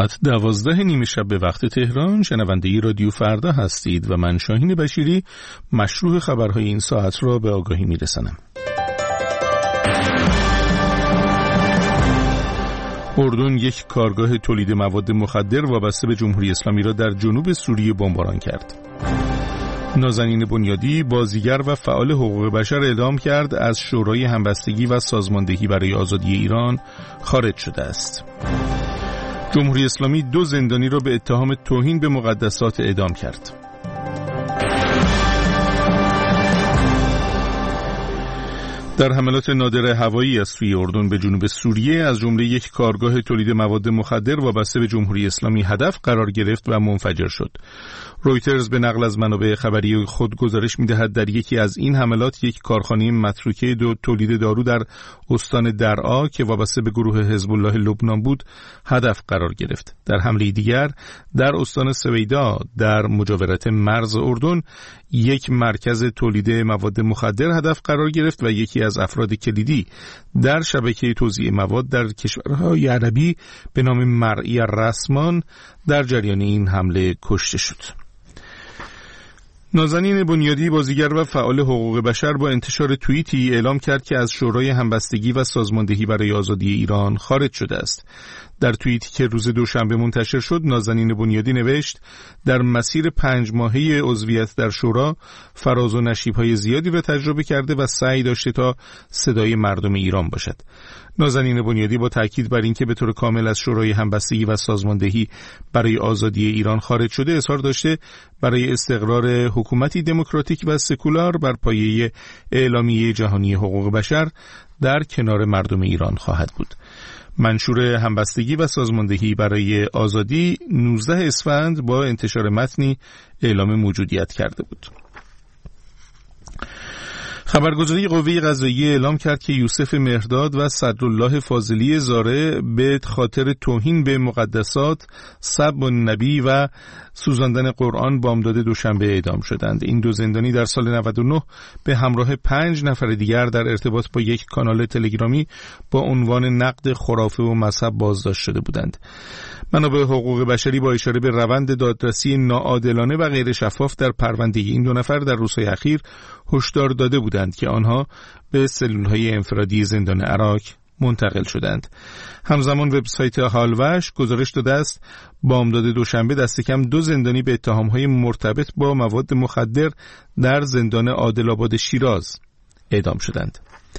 ساعت 12:30 شب به وقت تهران شنونده رادیو فردا هستید و من شاهین بشیری مشروع خبرهای این ساعت را به آگاهی میرسانم. اردن یک کارگاه تولید مواد مخدر وابسته به جمهوری اسلامی را در جنوب سوریه بمباران کرد. نازنین بنیادی بازیگر و فعال حقوق بشر اعلام کرد از شورای همبستگی و سازماندهی برای آزادی ایران خارج شده است. جمهوری اسلامی 2 زندانی را به اتهام توهین به مقدسات اعدام کرد. در حملات نادر هوایی از سوی اردن به جنوب سوریه از جمله یک کارگاه تولید مواد مخدر وابسته به جمهوری اسلامی هدف قرار گرفت و منفجر شد. رویترز به نقل از منابع خبری خود گزارش می‌دهد در یکی از این حملات یک کارخانه متروکه تولید دارو در استان درعا که وابسته به گروه حزب الله لبنان بود هدف قرار گرفت. در حمله دیگر در استان سویدا در مجاورت مرز اردن یک مرکز تولید مواد مخدر هدف قرار گرفت و یکی از افراد کلیدی در شبکه توزیع مواد در کشورهای عربی به نام مرعی رسمان در جریان این حمله کشته شد. نازنین بنیادی بازیگر و فعال حقوق بشر با انتشار توییتی اعلام کرد که از شورای همبستگی و سازماندهی برای آزادی ایران خارج شده است. در توییتی که روز دوشنبه منتشر شد، نازنین بنیادی نوشت: در مسیر 5 ماهه عضویت در شورا فراز و نشیب‌های زیادی را تجربه کرده و سعی داشته تا صدای مردم ایران باشد. نازنین بنیادی با تاکید بر اینکه به طور کامل از شورای همبستگی و سازماندهی برای آزادی ایران خارج شده اظهار داشته برای استقرار حکومتی دموکراتیک و سکولار بر پایه اعلامیه جهانی حقوق بشر در کنار مردم ایران خواهد بود. منشور همبستگی و سازماندهی برای آزادی 19 اسفند با انتشار متنی اعلام موجودیت کرده بود. خبرگزاری قوه قضاییه اعلام کرد که یوسف مهرداد و صدرالله فاضلی زاره به خاطر توهین به مقدسات، سب النبی و سوزاندن قرآن بامداد دوشنبه اعدام شدند. این 2 زندانی در سال 99 به همراه 5 نفر دیگر در ارتباط با یک کانال تلگرامی با عنوان نقد خرافه و مذهب بازداشت شده بودند. منابع حقوق بشری با اشاره به روند دادرسی ناعادلانه و غیر شفاف در پرونده این 2 نفر در روزهای اخیر هشدار داده بودند که آنها به سلولهای انفرادی زندان عراق منتقل شدند. همزمان وبسایت حالوش گزارش داده است بامداد دوشنبه دست کم 2 زندانی به اتهامهای مرتبط با مواد مخدر در زندان عادل‌آباد شیراز اعدام شدند.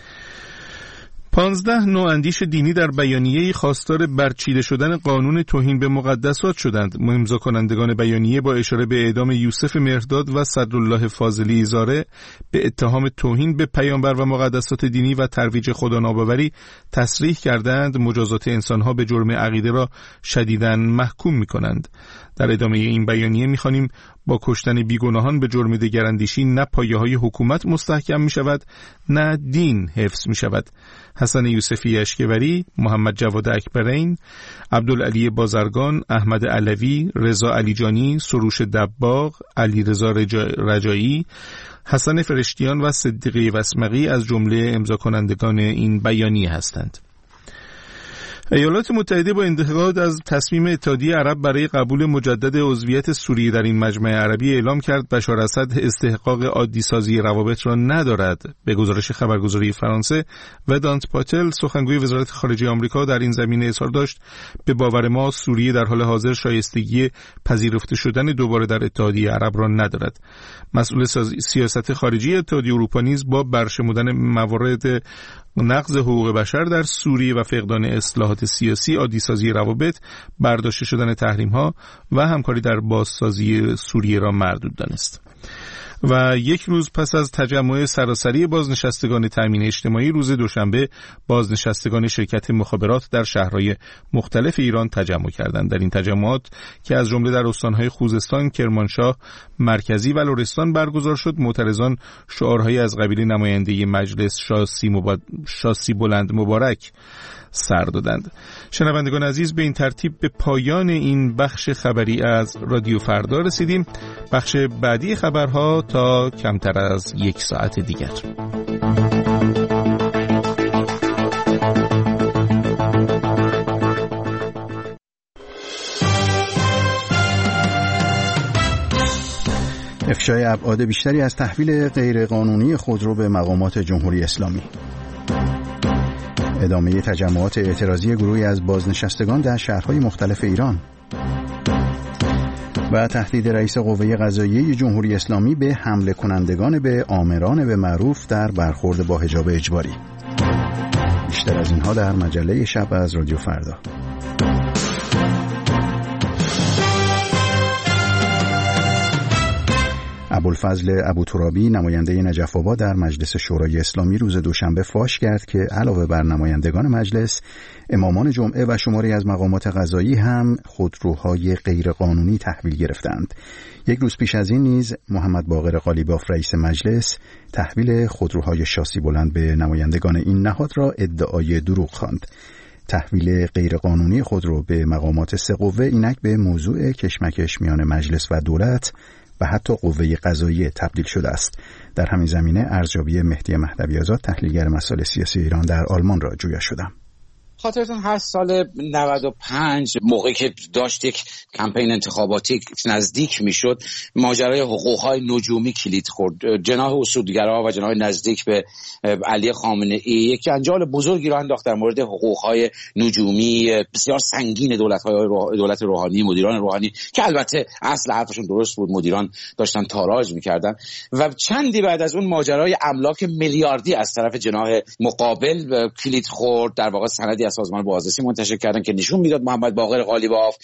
15 نواندیش دینی در بیانیه‌ای خواستار برچیده شدن قانون توهین به مقدسات شدند. امضا کنندگان بیانیه با اشاره به اعدام یوسف مهرداد و صدرالله فاضلی زاره به اتهام توهین به پیامبر و مقدسات دینی و ترویج خداناباوری تصریح کردند مجازات انسانها به جرم عقیده را شدیداً محکوم می‌کنند. در ادامه این بیانیه می‌خوانیم با کشتن بیگناهان به جرم دگراندیشی نه پایه‌های حکومت مستحکم می‌شود نه دین حفظ می‌شود. حسن یوسفی اشکوری، محمد جواد اکبرین، عبدالعلی بازرگان، احمد علوی، رضا علیجانی، سروش دباغ، علی رضا رجایی، حسن فرشتیان و صدیقی وسمقی از جمله امضا کنندگان این بیانیه هستند. ایالات متحده با انتقاد از تصمیم اتحادیه عرب برای قبول مجدد عضویت سوریه در این مجمع عربی اعلام کرد بشار اسد استحقاق عادی سازی روابط را ندارد. به گزارش خبرگزاری فرانسه ودانت پاتل سخنگوی وزارت خارجه آمریکا در این زمینه اظهار داشت به باور ما سوریه در حال حاضر شایستگی پذیرفته شدن دوباره در اتحادیه عرب را ندارد. مسئول سیاست خارجی اتحادیه اروپا نیز با برشمردن موارد نقض حقوق بشر در سوریه و فقدان اصلاحات سیاسی، عادی‌سازی روابط، برداشته شدن تحریم‌ها و همکاری در بازسازی سوریه را مردود دانست. و یک روز پس از تجمع سراسری بازنشستگان تامین اجتماعی روز دوشنبه بازنشستگان شرکت مخابرات در شهرهای مختلف ایران تجمع کردند. در این تجمعات که از جمله در استانهای خوزستان، کرمانشاه، مرکزی و لرستان برگزار شد، معترضان شعارهایی از قبیل نماینده مجلس شاسی بلند مبارک سر دادند. شنوندگان عزیز، به این ترتیب به پایان این بخش خبری از رادیو فردا رسیدیم. بخش بعدی خبرها تا کمتر از 1 ساعت دیگر. افشای ابعاد بیشتری از تحویل غیرقانونی خودرو به مقامات جمهوری اسلامی. ادامه تجمعات اعتراضی گروهی از بازنشستگان در شهرهای مختلف ایران و تهدید رئیس قوه قضاییه جمهوری اسلامی به حمله کنندگان به آمران به معروف در برخورد با حجاب اجباری. بیشتر از اینها در مجله شب از رادیو فردا. ابوالفضل ابوترابی نماینده نجف آباد در مجلس شورای اسلامی روز دوشنبه فاش کرد که علاوه بر نمایندگان مجلس، امامان جمعه و شماری از مقامات قضایی هم خودروهای غیرقانونی تحویل گرفتند. یک روز پیش از این نیز محمد باقر قالیباف رئیس مجلس تحویل خودروهای شاسی بلند به نمایندگان این نهاد را ادعای دروغ خواند. تحویل غیرقانونی خودرو به مقامات سه قوه اینک به موضوع کشمکش میان مجلس و دولت و حتی قوه قضاییه تبدیل شده است. در همین زمینه ارزیابی مهدی مهدوی آزاد تحلیلگر مسائل سیاسی ایران در آلمان را جویا شدم. خاطرتون هست سال 95 موقعی که داشت یک کمپین انتخاباتی نزدیک میشد، ماجرای حقوق‌های نجومی کلید خورد. جناح اصولگرا و جناح نزدیک به علی خامنه‌ای یک جنجال بزرگی را انداخت در مورد حقوق‌های نجومی بسیار سنگین دولت روحانی، مدیران روحانی، که البته اصل حرفشون درست بود، مدیران داشتن تاراج میکردن. و چندی بعد از اون ماجرای املاک میلیاردی از طرف جناح مقابل کلید خورد. در واقع سندی از سازمان بازرسی منتشر کردن که نشون میداد محمد باقر قالیباف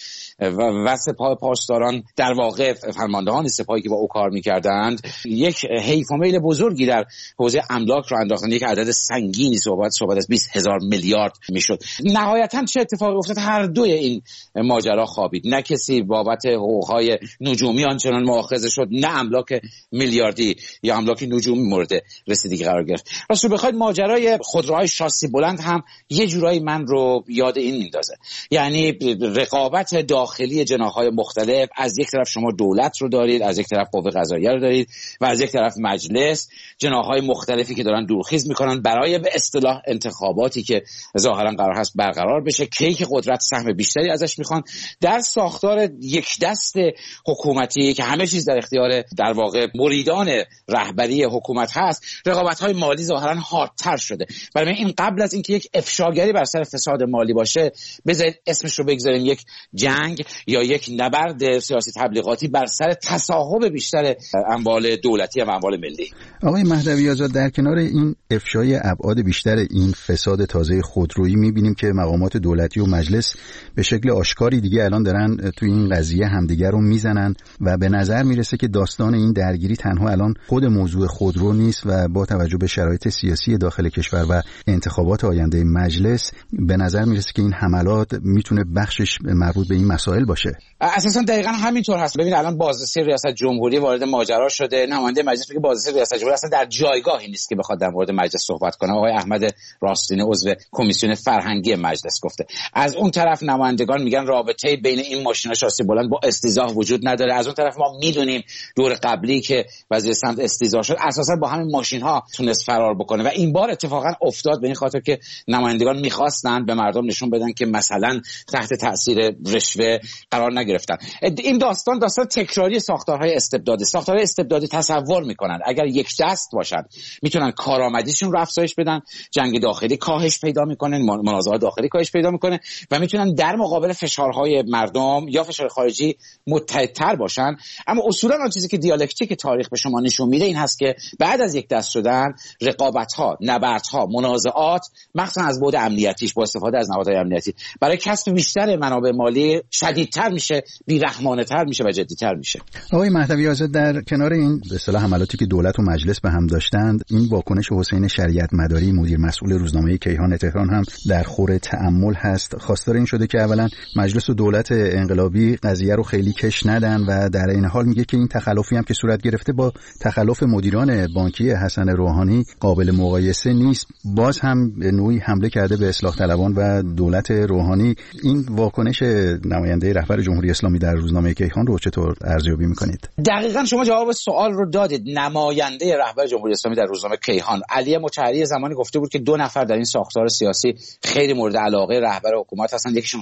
و سپاه پاسداران، در واقع فرماندهان سپاهی که با او کار میکردند، یک حیف و میل بزرگی در حوزه املاک رو انداختن. یک عدد سنگینی صحبت از 20,000 میلیارد میشد. نهایتا چه اتفاقی افتاد؟ هر دوی این ماجرا خوابید. نه کسی بابت حقوقهای نجومی آنچنان مؤاخذه شد، نه املاک میلیاردی یا املاک نجومی مورد رسیدگی قرار گرفت. راستش بخواید ماجرای خودروهای شاسی بلند هم یه جورایی من رو یاد این میندازه. یعنی رقابت داخلی جناح‌های مختلف، از یک طرف شما دولت رو دارید، از یک طرف قوه قضاییه رو دارید و از یک طرف مجلس، جناح‌های مختلفی که دارن دورخیز میکنن برای به اصطلاح انتخاباتی که ظاهرا قرار هست برقرار بشه، کیک قدرت سهم بیشتری ازش میخوان. در ساختار یک دست حکومتی که همه چیز در اختیار در واقع مریدان رهبری حکومت هست، رقابت‌های مالی ظاهرا حادتر شده. برای این قبل از اینکه یک افشاگری بر سر فساد مالی باشه، بذارید اسمش رو بگذاریم یک جنگ یا یک نبرد سیاسی تبلیغاتی بر سر تصاحب بیشتر اموال دولتی و اموال ملی. آقای مهدوی آزاد، در کنار این افشای ابعاد بیشتر این فساد تازه خودرویی، می‌بینیم که مقامات دولتی و مجلس به شکل آشکاری دیگه الان دارن توی این قضیه همدیگر رو میزنن و به نظر میرسه که داستان این درگیری تنها الان خود موضوع خودرو نیست و با توجه به شرایط سیاسی داخل کشور و انتخابات آینده مجلس به نظر میرسه که این حملات میتونه بخشش مربوط به این مسائل باشه. اساسا دقیقاً همینطور هست. ببین الان بازرسی ریاست جمهوری وارد ماجرا شده. نماینده مجلس میگه بازرسی ریاست جمهوری اصلا در جایگاهی نیست که بخواد در مورد مجلس صحبت کنه. آقای احمد راستینی عضو کمیسیون فرهنگی مجلس گفته. از اون طرف نمایندگان میگن رابطه بین این ماشینا شاسی بلند با استیضاح وجود نداره. از اون طرف ما میدونیم دور قبلی که وزیر سمت استیضاح شد اساسا با همین ماشین‌ها تونست فرار بکنه و این بار اتفاقا افتاد به این خاطر که نمایندگان می‌خواستن به مردم نشون بدن که مثلا تحت تاثیر رشوه قرار نگرفتن. این داستان تکراری ساختارهای استبدادی تصور میکنن اگر یک دست باشن میتونن کارآمدیشون رو افزایش بدن، جنگ داخلی کاهش پیدا میکنه، منازعات داخلی کاهش پیدا میکنه و میتونن در مقابل فشارهای مردم یا فشار خارجی متحدتر باشن. اما اصولا اون چیزی که دیالکتیک تاریخ به شما نشون میده این هست که بعد از یک دست شدن، رقابت‌ها، نبردها، منازعات، مخصوصا از بعد امنیتیش با استفاده از نهادهای امنیتی برای کسب بیشتر منابع مالی شدیدتر میشه، بی‌رحمانه‌تر میشه و جدی‌تر میشه. آقای مهدوی آزاد، در کنار این به اصطلاح حملاتی که دولت و مجلس به هم داشتند، این واکنش حسین شریعت مداری مدیر مسئول روزنامه کیهان تهران هم در خور تأمل هست. خواستار این شده که اولا مجلس و دولت انقلابی قضیه رو خیلی کش ندن و در این حال میگه که این تخلفی هم که صورت گرفته با تخلف مدیران بانکی حسن روحانی قابل مقایسه نیست. باز هم به نوعی حمله کرده به اصلاح طلبان و دولت روحانی. این واکنش نماینده رهبر جمهوری اسلامی در روزنامه کیهان رو چطور ارزیابی می‌کنید؟ دقیقاً شما جواب سوال رو دادید. نماینده رهبر جمهوری اسلامی در روزنامه کیهان علی مطهری زمانی گفته بود که 2 نفر در این ساختار سیاسی خیلی مورد علاقه رهبر حکومت هستن، یکیشون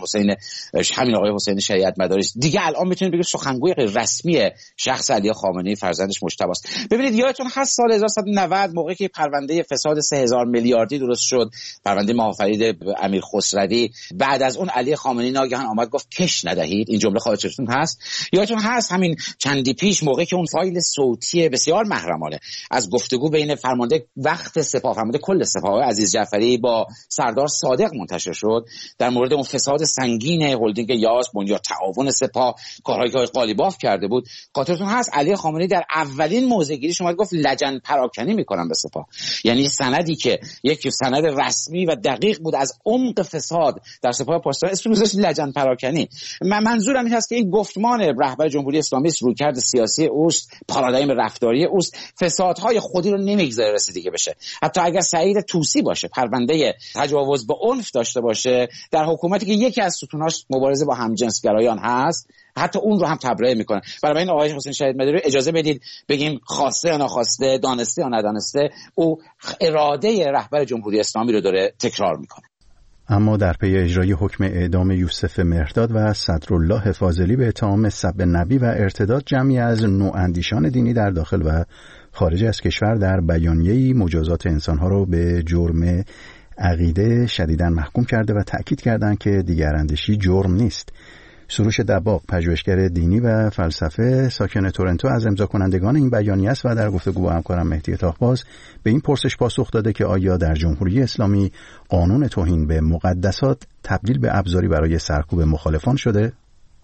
همین آقای حسین شریعت مداری است. دیگه الان میتونید بگید سخنگوی غیر رسمی شخص علی خامنه‌ای فرزندش مجتبی است. ببینید یادتون هست سال 1190 موقعی که پرونده فساد 3000 میلیاردی درست شد، پرونده ماهافرید امیر خسروی، بعد از اون علی خامنه‌ای ناگهان آمد گفت کش ندهید. این جمله خاطرتون هست؟ یادتون هست همین چندی پیش موقعی که اون فایل صوتی بسیار محرمانه از گفتگو بین فرمانده وقت سپاه، فرمانده کل سپاه عزیز جعفری با سردار صادق منتشر شد در مورد اون فساد سنگین هلدینگ یاس، بنیاد تعاون سپاه، کارهایی که قالیباف کرده بود. خاطرتون هست علی خامنه‌ای در اولین موضع‌گیریش اومد گفت لجن پراکنی میکنم به سپاه، یعنی سندی که یک سند رسمی و دقیق بود از عمق فساد در سپاه پاسداران اسمش گذاشت لجن پراکنی. منظورم این هست که این گفتمان رهبر جمهوری اسلامی رویکرد سیاسی اوست، پارادایم رفتاری اوست، فسادهای خودی رو نمیگذاره رسیدگی بشه. حتی اگر سعید طوسی باشه پرونده تجاوز به عنف داشته باشه در حکومتی که یکی از ستوناش مبارزه با همجنسگرایان هست، حتی اون رو هم تبرئه میکنه. برای این آقای حسین شهید مداری اجازه بدید بگیم خواسته یا ناخواسته، دانسته یا ندانسته، او اراده رهبر جمهوری اسلامی رو داره تکرار میکنه. اما در پی اجرای حکم اعدام یوسف مهرداد و صدرالله فاضلی به اتهام سب نبی و ارتداد، جمعی از نواندیشان دینی در داخل و خارج از کشور در بیانیه‌ای مجازات انسانها را به جرم عقیده شدیداً محکوم کرده و تأکید کردند که دیگراندیشی جرم نیست. سروش دباغ، پژوهشگر دینی و فلسفه ساکن تورنتو، از امضا کنندگان این بیانیه است و در گفتگو با همکارم مهدی طاق‌باز به این پرسش پاسخ داده که آیا در جمهوری اسلامی قانون توهین به مقدسات تبدیل به ابزاری برای سرکوب مخالفان شده؟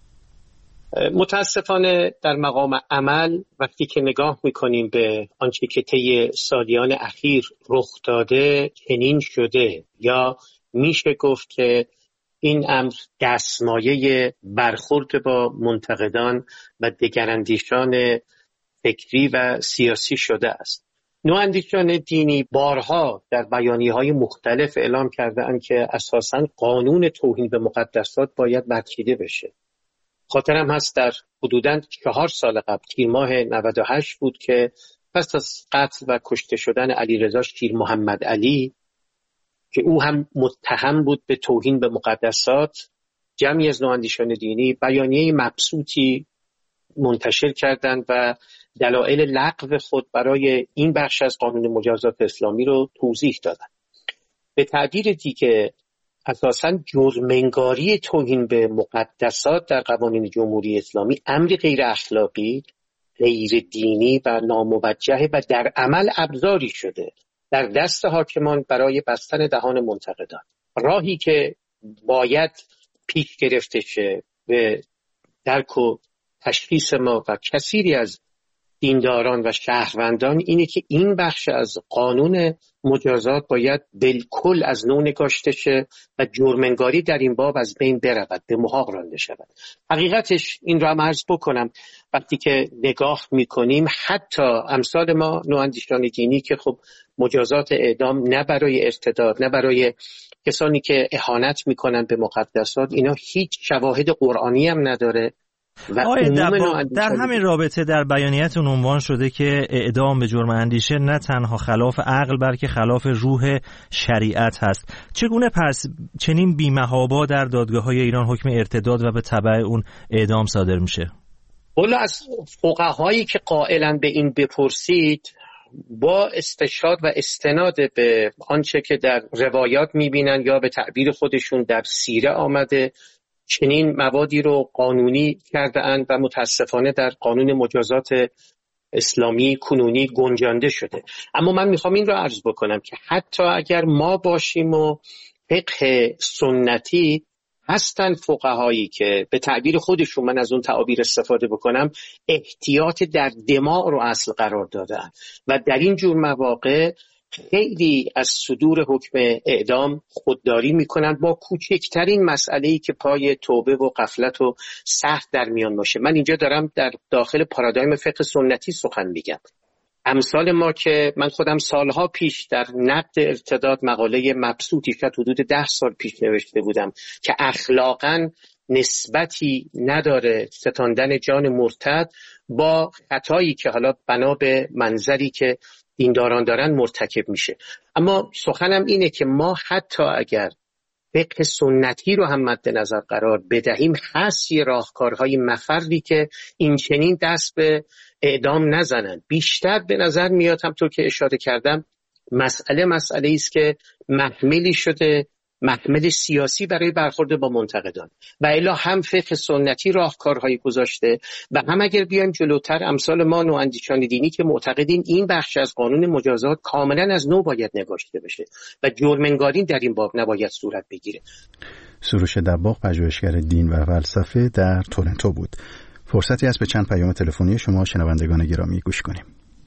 متاسفانه در مقام عمل وقتی که نگاه میکنیم به آنچه که طی سالیان اخیر رخ داده چنین شده، یا میشه گفت که این امر دستمایه برخورد با منتقدان و دگراندیشان فکری و سیاسی شده است. نواندیشان دینی بارها در بیانیه‌های مختلف اعلام کرده‌اند که اساساً قانون توهین به مقدسات باید برچیده بشه. خاطرم هست در حدوداً 4 سال قبل، تیر ماه 98 بود که پس از قتل و کشته شدن علیرضا شیر محمد علی که او هم متهم بود به توهین به مقدسات، جمعی از نواندیشان دینی بیانیه مبسوطی منتشر کردند و دلایل لغو خود برای این بخش از قانون مجازات اسلامی رو توضیح دادند. به تعبیر دیگه اساساً جرم‌انگاری توهین به مقدسات در قوانین جمهوری اسلامی امری غیر اخلاقی، غیر دینی و ناموجه و در عمل ابزاری شده در دست حاکمان برای بستن دهان منتقدان. راهی که باید پیش گرفته شه به درک و تشخیص ما و کثیری از دینداران و شهروندان اینه که این بخش از قانون مجازات باید بالکل از نو نگاشته شه و جرم‌انگاری در این باب از بین برود، به محاق رانده شود. حقیقتش این را عرض بکنم، وقتی که نگاه میکنیم حتی امثال ما نواندیشان دینی که خب مجازات اعدام نه برای ارتداد، نه برای کسانی که اهانت میکنن به مقدسات، اینا هیچ شواهد قرآنی هم نداره. در همین رابطه در بیانیه‌تون عنوان شده که اعدام به جرم اندیشه نه تنها خلاف عقل بلکه خلاف روح شریعت هست. چگونه پس چنین بی‌محابا در دادگاه‌های ایران حکم ارتداد و به تبع اون اعدام صادر میشه؟ والا از فقهایی که قائلن به این بپرسید، با استشهاد و استناد به آنچه که در روایات میبینن یا به تعبیر خودشون در سیره آمده، چنین موادی رو قانونی کرده اند و متاسفانه در قانون مجازات اسلامی کنونی گنجانده شده. اما من میخوام این رو عرض بکنم که حتی اگر ما باشیم و فقه سنتی، هستن فقهایی که به تعبیر خودشون، من از اون تعابیر استفاده بکنم، احتیاط در دماء رو اصل قرار دادن و در این جور مواقع خیلی از صدور حکم اعدام خودداری میکنن با کوچکترین مسئله‌ای که پای توبه و غفلت و سهو در میان باشه. من اینجا دارم در داخل پارادایم فقه سنتی سخن میگم. امثال ما که من خودم سالها پیش در نقد ارتداد مقاله مبسوطی که حدود 10 سال پیش نوشته بودم که اخلاقاً نسبتی نداره ستاندن جان مرتد با خطایی که حالا بنا به منظری که دینداران دارن مرتکب میشه. اما سخنم اینه که ما حتی اگر فقه سنتی رو هم مد نظر قرار بدهیم، هست یه راهکارهای مفری که این چنین دست به اعدام نزنن. بیشتر به نظر میاد همطور که اشاره کردم مسئله است که محملی شده، محمل سیاسی برای برخورد با منتقدان و الا هم فقه سنتی راهکارهایی گذاشته و هم اگر بیایم جلوتر امثال ما نواندیشان دینی که معتقدیم این بخش از قانون مجازات کاملا از نو باید نگاشته بشه و جرم‌انگاری در این باب نباید صورت بگیره. سروش دباغ، پژوهشگر دین و فلسفه در تورنتو بود. فرصتی است به چند پیام تلفنی شما شنوندگان گرامی گوش کنیم.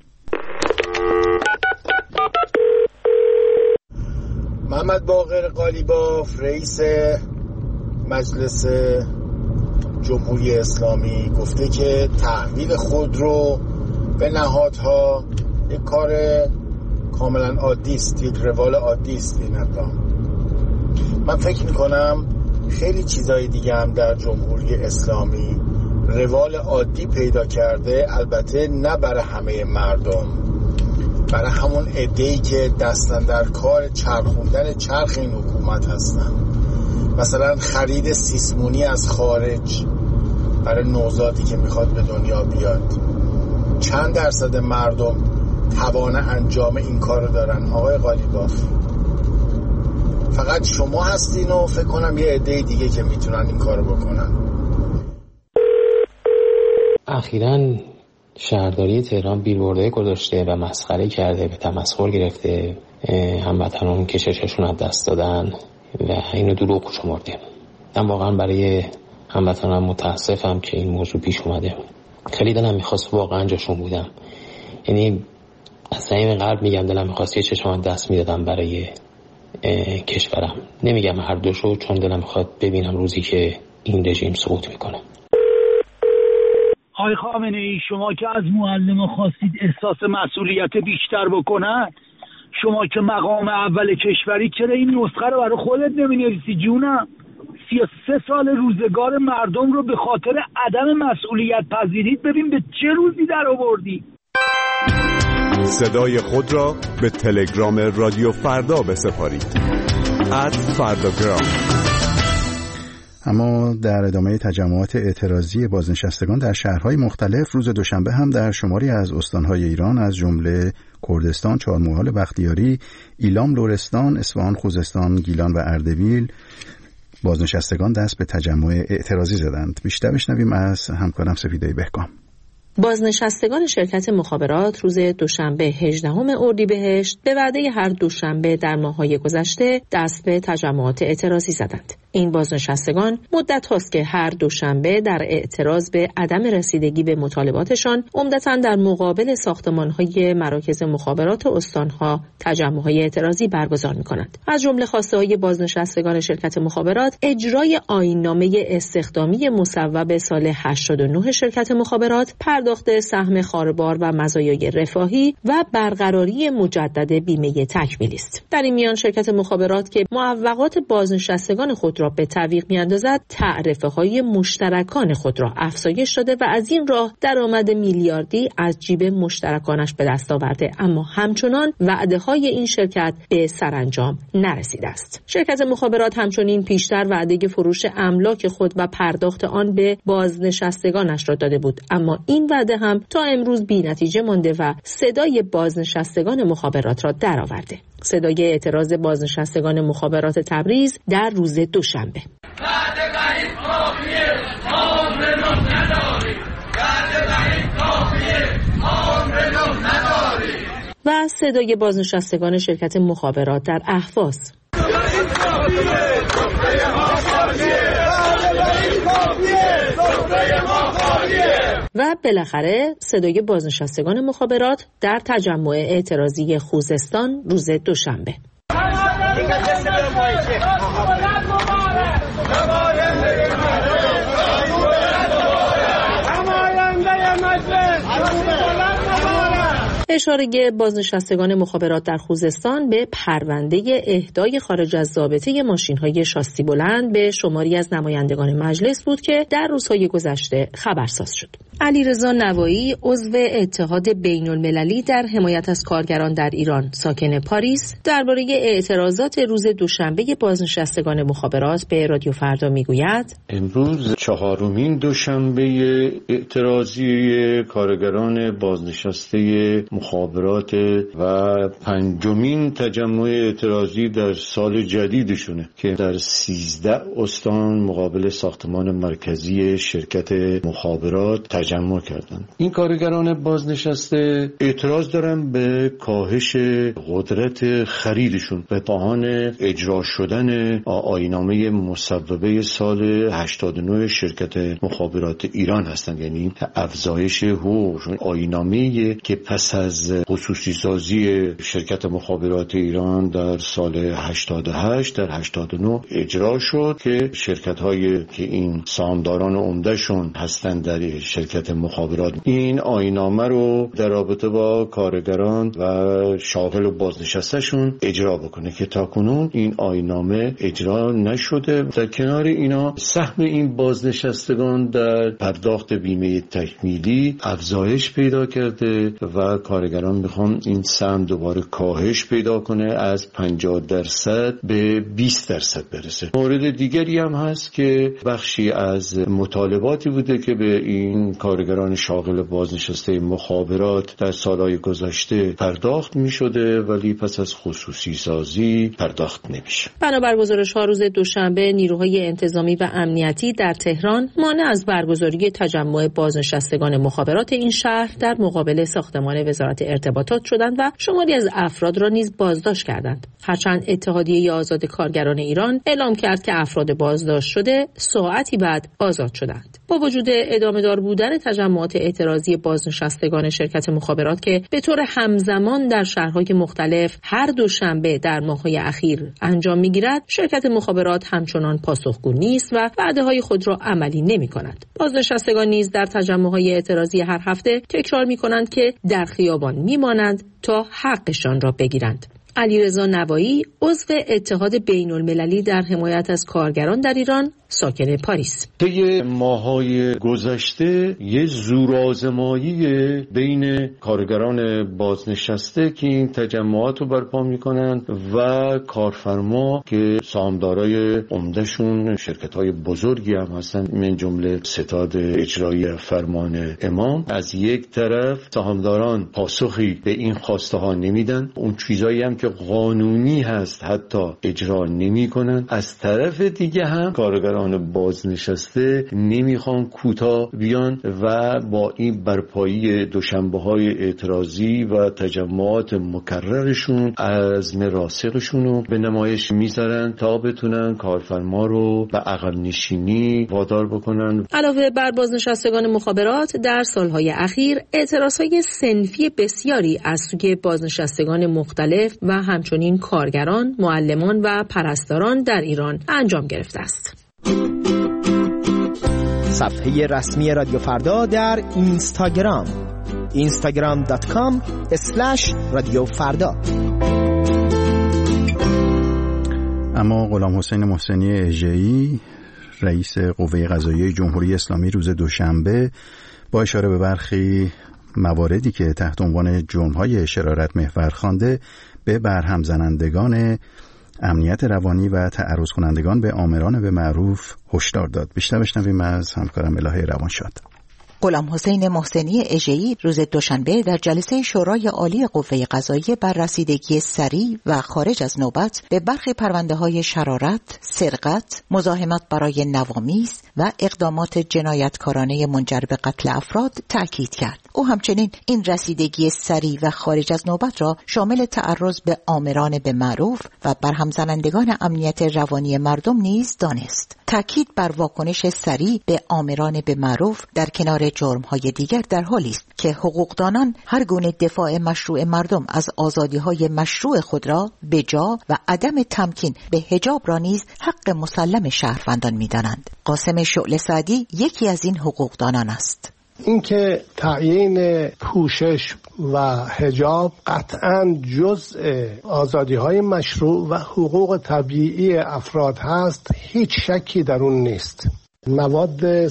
محمد باقر قالیباف، رئیس مجلس جمهوری اسلامی، گفته که تحویل خودرو به نهادها یک کار کاملا عادی است، یک روال عادی است. این اقدام من فکر میکنم خیلی چیزای دیگه هم در جمهوری اسلامی روال عادی پیدا کرده، البته نه برای همه مردم، برای همون عده‌ای که دستن در کار چرخوندن چرخ این حکومت هستن. مثلا خرید سیسمونی از خارج برای نوزادی که میخواد به دنیا بیاد. چند درصد مردم توان انجام این کارو دارن آقای قالیباف؟ فقط شما هستین و فکر کنم یه عده دیگه که میتونن این کارو بکنن. اخیراً شهرداری تهران بیلبوردهای گذاشته و مسخره کرده، به تمسخر گرفته، هموطنان کشششون از دست دادن و اینو دروغ شمرده. من واقعا برای هموطنان متاسفم که این موضوع پیش اومده. خیلی دلم میخواست واقعا جاشون بودم، یعنی از صمیم قلب میگم دلم میخواست یه چشمان دست میدادم برای کشورم. نمیگم هر دوشو، چون دلم میخواد ببینم روزی که این رژیم سقوط میکنه. آقای خامنه‌ای، شما که از معلم خواستید احساس مسئولیت بیشتر بکنن، شما که مقام اول کشوری، چرا این نسخه رو برای خودت نمی‌نویسی جونم؟ 33 سال روزگار مردم رو به خاطر عدم مسئولیت پذیریت ببین به چه روزی در آوردی. صدای خود را به تلگرام رادیو فردا بسپارید. @فرداگرام. اما در ادامه تجمعات اعتراضی بازنشستگان در شهرهای مختلف، روز دوشنبه هم در شماری از استانهای ایران از جمله کردستان، چهارمحال، بختیاری، ایلام، لرستان، اصفهان، خوزستان، گیلان و اردبیل بازنشستگان دست به تجمع اعتراضی زدند. بیشتر بشنویم از همکارم سپیده بهکام. بازنشستگان شرکت مخابرات روز دوشنبه 18 اردیبهشت به وعده هر دوشنبه در ماه‌های گذشته دست به تجمعات اعتراضی زدند. این بازنشستگان مدت هاست که هر دوشنبه در اعتراض به عدم رسیدگی به مطالباتشان عمدتاً در مقابل ساختمان‌های مراکز مخابرات استان‌ها تجمع‌های اعتراضی برگزار می‌کنند. از جمله خواسته‌های بازنشستگان شرکت مخابرات اجرای آیین‌نامه استخدامی مصوب سال 89 شرکت مخابرات، پرداخت سهم خاربار و مزایای رفاهی و برقراری مجدد بیمه تکمیلی است. در این میان شرکت مخابرات که معوقات بازنشستگان خود را به تعویق میاندازد، تعرفه‌های مشترکان خود را افزایش داده و از این راه درآمد میلیاردی از جیب مشترکانش به دست آورده، اما همچنان وعده‌های این شرکت به سرانجام نرسیده است. شرکت مخابرات همچنین پیشتر وعده فروش املاک خود و پرداخت آن به بازنشستگانش را داده بود، اما این وعده هم تا امروز بی‌نتیجه مانده و صدای بازنشستگان مخابرات را درآورده. صدای اعتراض بازنشستگان مخابرات تبریز در روز دوشنبه. و صدای بازنشستگان شرکت مخابرات در اهواز. و بالاخره صدای بازنشستگان مخابرات در تجمع اعتراضی خوزستان روز دوشنبه. اشاره بازنشستگان مخابرات در خوزستان به پرونده اهدای خارج از ضابطه ماشین‌های شاسی بلند به شماری از نمایندگان مجلس بود که در روزهای گذشته خبرساز شد. علیرضا نوایی عضو اتحاد بین‌المللی در حمایت از کارگران در ایران ساکن پاریس درباره اعتراضات روز دوشنبه بازنشستگان مخابرات به رادیو فردا میگوید: امروز چهارمین دوشنبه اعتراضی کارگران بازنشسته مخابرات و پنجمین تجمع اعتراضی در سال جدیدشونه که در 13 استان مقابل ساختمان مرکزی شرکت مخابرات تجمع کردند. این کارگران بازنشسته اعتراض دارن به کاهش قدرت خریدشون به پاهان اجرا شدن آیین‌نامه مصوبه سال 89 شرکت مخابرات ایران هستند، یعنی افزایش حقوقشون. آیین‌نامه‌ای که پس از خصوصی سازی شرکت مخابرات ایران در سال 88 در 89 اجرا شد که شرکت‌هایی که این سهامداران عمده‌شون هستند در شرکت مخابرات این آیین‌نامه رو در رابطه با کارگران و شاغل و بازنشسته‌شون اجرا بکنه که تاکنون این آیین‌نامه اجرا نشده. در کنار اینا سهم این بازنشستگان در پرداخت بیمه تکمیلی افزایش پیدا کرده و کارگران میخوان این سهم دوباره کاهش پیدا کنه، از 50% به 20% برسه. مورد دیگری هم هست که بخشی از مطالباتی بوده که به این کارگران شاغل بازنشسته مخابرات در سالهای گذشته پرداخت میشده ولی پس از خصوصی سازی پرداخت نمیشه. بنابر گزارش‌ها روز دوشنبه نیروهای انتظامی و امنیتی در تهران مانع از برگزاری تجمع بازنشستگان مخابرات این شهر در مقابل ساختمان وزارت ارتباطات شدند و شماری از افراد را نیز بازداشت کردند. هرچند اتحادیه آزاد کارگران ایران اعلام کرد که افراد بازداشت شده ساعتی بعد آزاد شدند. با وجود ادامه دار بودن تجمعات اعتراضی بازنشستگان شرکت مخابرات که به طور همزمان در شهرهای مختلف هر دوشنبه در ماه‌های اخیر انجام می‌گیرد، شرکت مخابرات همچنان پاسخگو نیست و وعده‌های خود را عملی نمی‌کند. بازنشستگان نیز در تجمع‌های اعتراضی هر هفته تکرار می‌کنند که در خیابان می‌مانند تا حقشان را بگیرند. علیرضا نوایی عضو اتحاد بین‌المللی در حمایت از کارگران در ایران ساکن پاریس: طی ماه‌های گذشته یه زورآزمایی بین کارگران بازنشسته که این تجمعات رو برپا می‌کنند و کارفرما که سهامدارای عمده‌شون شرکت‌های بزرگی هم هستن، من جمله ستاد اجرایی فرمان امام، از یک طرف سهامداران پاسخی به این خواسته‌ها نمیدن، اون چیزایی هم که قانونی هست حتی اجرا نمی‌کنن. از طرف دیگه هم کارگران بازنشسته نمیخوان کوتاه بیان و با این برپایی دوشنبه‌های اعتراضی و تجمعات مکررشون عزم راسخشون رو به نمایش میذارن تا بتونن کارفرما رو به عقب نشینی وادار بکنن. علاوه بر بازنشستگان مخابرات در سالهای اخیر اعتراضهای صنفی بسیاری از سوی بازنشستگان مختلف و همچنین کارگران، معلمان و پرستاران در ایران انجام گرفته است. صفحه رسمی رادیو فردا در اینستاگرام instagram.com/رادیو فردا. اما غلام حسین محسنی اژه‌ای رئیس قوه قضاییه جمهوری اسلامی روز دوشنبه با اشاره به برخی مواردی که تحت عنوان جرم‌های شرارت محور خوانده به برهم زنندگان امنیت روانی و تعرض کنندگان به آمران به معروف هشدار داد. بیشتر بشنویم از همکارم الهه روانشاد. غلام حسین محسنی اژه‌ای روز دوشنبه در جلسه شورای عالی قوه قضاییه بر رسیدگی سریع و خارج از نوبت به برخی پرونده‌های شرارت، سرقت، مزاحمت برای نوامیس و اقدامات جنایتکارانه منجر به قتل افراد تاکید کرد. او همچنین این رسیدگی سریع و خارج از نوبت را شامل تعرض به آمران به معروف و برهم زنندگان امنیت روانی مردم نیز دانست. تاکید بر واکنش سریع به آمران به معروف در کنار جرم‌های دیگر در حالی است که حقوقدانان هر گونه دفاع مشروع مردم از آزادی‌های مشروع خود را به جا و عدم تمکین به حجاب را نیز حق مسلم شهروندان می‌دانند. قاسم شعله سعدی یکی از این حقوقدانان است. اینکه تعیین پوشش و حجاب قطعاً جزء آزادی‌های مشروع و حقوق طبیعی افراد هست، هیچ شکی در اون نیست. مواد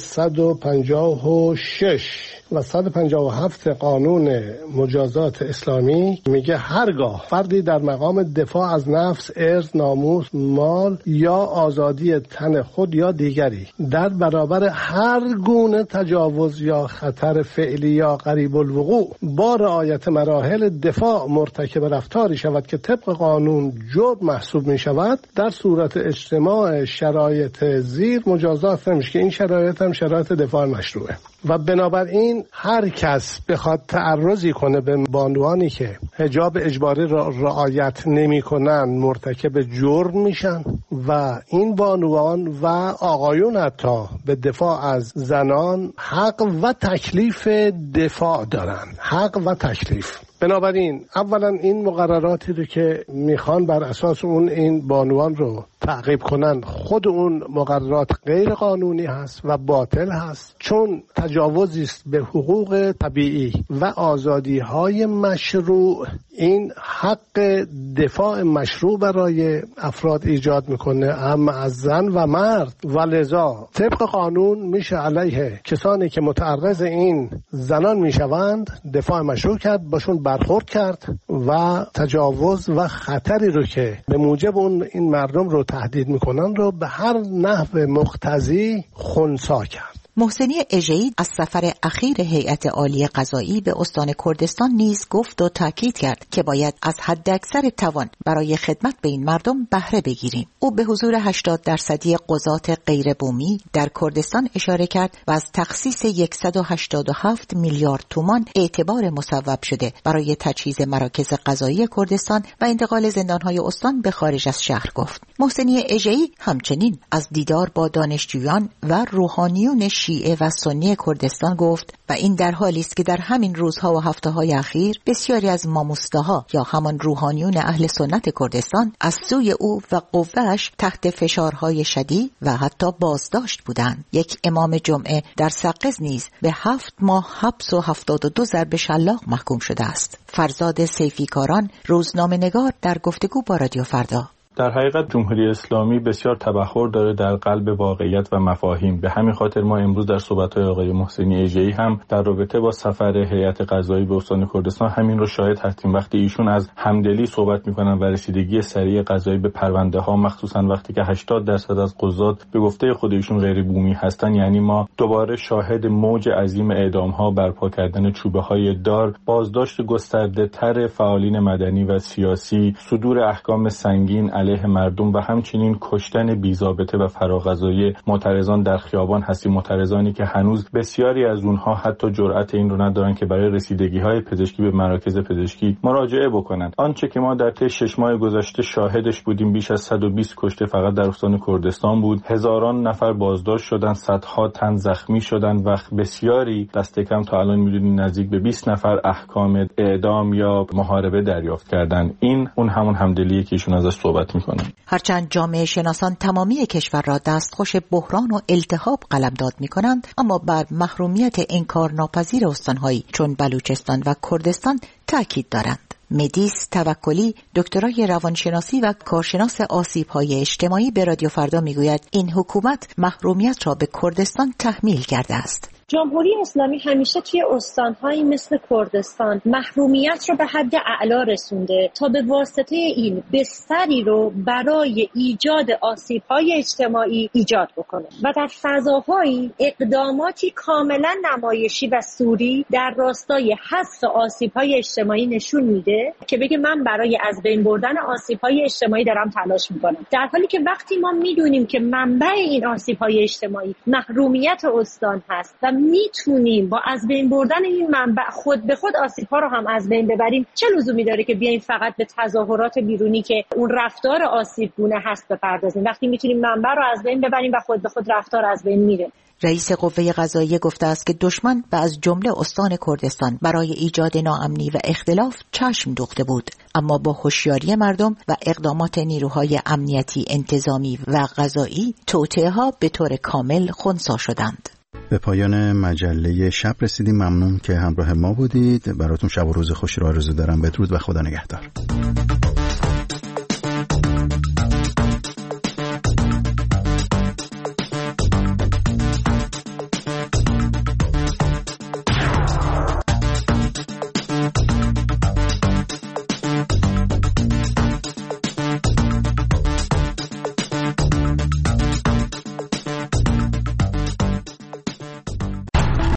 156 و 157 قانون مجازات اسلامی میگه هرگاه فردی در مقام دفاع از نفس، عرض، ناموس، مال یا آزادی تن خود یا دیگری در برابر هر گونه تجاوز یا خطر فعلی یا قریب الوقوع با رعایت مراحل دفاع مرتکب رفتاری شود که طبق قانون جرم محسوب می شود، در صورت اجتماع شرایط زیر مجازات نمیشه که این شرایط هم شرایط دفاع مشروعه. و بنابراین هر کس بخواد تعرضی کنه به بانوانی که حجاب اجباری را رعایت نمی کنن مرتکب جرم میشن و این بانوان و آقایون حتی به دفاع از زنان حق و تکلیف دفاع دارن، حق و تکلیف. بنابراین اولا این مقرراتی رو که میخوان بر اساس اون این بانوان رو تعقیب کنن، خود اون مقررات غیر قانونی هست و باطل هست، چون تجاوزی است به حقوق طبیعی و آزادی های مشروع. این حق دفاع مشروع برای افراد ایجاد میکنه، هم از زن و مرد، و لذا طبق قانون میشه علیه کسانی که متعرض این زنان میشوند دفاع مشروع کرد، باشون برخورد کرد و تجاوز و خطری رو که به موجب اون این مردم رو تهدید میکنن رو به هر نحو مقتضی خنثی کرد. محسنی اژه‌ای از سفر اخیر هیئت عالی قضایی به استان کردستان نیز گفت و تاکید کرد که باید از حداکثر توان برای خدمت به این مردم بهره بگیریم. او به حضور 80% قضات غیر بومی در کردستان اشاره کرد و از تخصیص 187 میلیارد تومان اعتبار مصوب شده برای تجهیز مراکز قضایی کردستان و انتقال زندانهای استان به خارج از شهر گفت. محسنی اژه‌ای همچنین از دیدار با دانشجویان و روحانیون شیعه و سنی کردستان گفت و این در حالی است که در همین روزها و هفته‌های اخیر بسیاری از ماموسته‌ها یا همان روحانیون اهل سنت کردستان از سوی او و قوه‌اش تحت فشارهای شدید و حتی بازداشت بودند. یک امام جمعه در سقز نیز به 7 ماه حبس و 72 ضرب شلاق محکوم شده است. فرزاد سیفیکاران، روزنامه‌نگار، در گفتگو با رادیو فردا: در حقیقت جمهوری اسلامی بسیار تبحر داره در قلب واقعیت و مفاهیم. به همین خاطر ما امروز در صحبت‌های آقای محسنی اژه‌ای هم در رابطه با سفر هیئت قضایی به استان کردستان همین رو شاهد هستیم. وقتی ایشون از همدلی صحبت می‌کنن و رسیدگی سریع قضایی به پرونده‌ها، مخصوصا وقتی که 80% از قضات به گفته خود ایشون غیر بومی هستن، یعنی ما دوباره شاهد موج عظیم اعدام‌ها، برپا کردن چوبه‌های دار، بازداشت گسترده‌تر فعالین مدنی و سیاسی، صدور احکام سنگین علیه مردم و همچنین کشتن بی‌ضابطه و فراغذایی معترضان در خیابان هستیم. معترضانی که هنوز بسیاری از اونها حتی جرأت این رو ندارن که برای رسیدگی‌های پزشکی به مراکز پزشکی مراجعه بکنند. آنچه که ما در طی 6 ماه گذشته شاهدش بودیم، بیش از 120 کشته فقط در استان کردستان بود، هزاران نفر بازداشت شدن، صدها تن زخمی شدن و بسیاری دست کم تا الان می‌دونید نزدیک به 20 نفر احکام اعدام یا محاربه دریافت کردن. این اون همون همدلیه که ایشون ازش صحبت می‌کنه. هرچند جامعه شناسان تمامی کشور را دستخوش بحران و التهاب قلمداد می‌کنند، اما بر محرومیت انکارناپذیر استان‌هایی چون بلوچستان و کردستان تاکید دارند. مدیس توکلی، دکترای روانشناسی و کارشناس آسیب‌های اجتماعی، به رادیو فردا میگوید این حکومت محرومیت را به کردستان تحمیل کرده است. جمهوری اسلامی همیشه توی استان‌هایی مثل کردستان محرومیت رو به حد اعلا رسونده تا به واسطه این بستری رو برای ایجاد آسیب‌های اجتماعی ایجاد بکنه و در فضاهایی اقداماتی کاملا نمایشی و سوری در راستای حذف آسیب‌های اجتماعی نشون میده که بگه من برای از بین بردن آسیب‌های اجتماعی دارم تلاش میکنم، در حالی که وقتی ما میدونیم که منبع این آسیب‌های اجتماعی محرومیت استان هست و میتونیم با از بین بردن این منبع خود به خود آسیب‌ها رو هم از بین ببریم، چه لزومی داره که بیایم فقط به تظاهرات بیرونی که اون رفتار آسیبگونه هست بپردازیم وقتی میتونیم منبع رو از بین ببریم و خود به خود رفتار از بین میره. رئیس قوه قضاییه گفته است که دشمن و از جمله استان کردستان برای ایجاد ناامنی و اختلاف چشم دوخته بود، اما با هوشیاری مردم و اقدامات نیروهای امنیتی، انتظامی و قضایی توطئه‌ها به طور کامل خنثی شدند. به پایان مجله شب رسیدیم. ممنون که همراه ما بودید. براتون شب و روز خوشی رو آرزو دارم. بدرود و خدا نگهدار.